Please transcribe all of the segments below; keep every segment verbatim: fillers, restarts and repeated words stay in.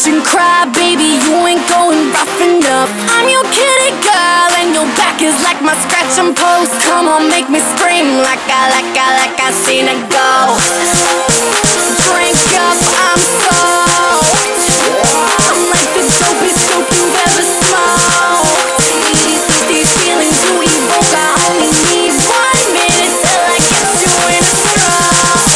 shouldn't cry, baby, you ain't going rough enough. I'm your kitty girl and your back is like my scratching post. Come on, make me scream like I, like I, like I seen a ghost. Drink up, I'm soaked. I'm like the dopest dope you've ever smoked. These, these feelings you evoke, I only need one minute till I get you in a stroke.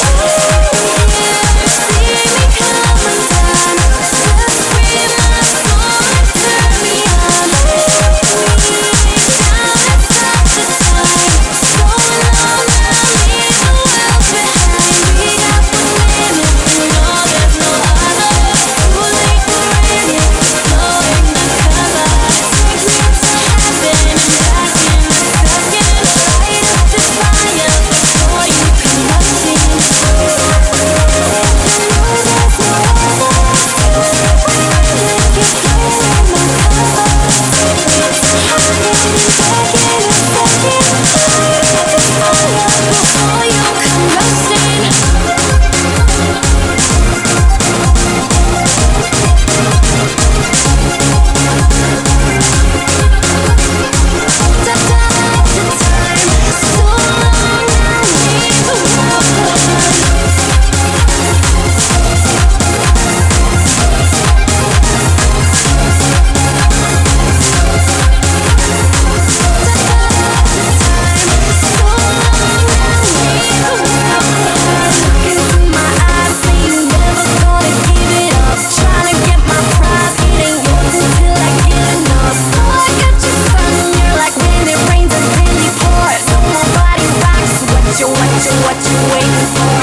See me come undone, just breathe my soul and turn me on. We lay down at such a time, so long I leave the world behind. We got one minute, you know there's no other. Too late to panic, knowing the cover. Take me to heaven and back in a second. Light up this fire before you come rushing. Before you come rushing. What you, what you, what you waiting for?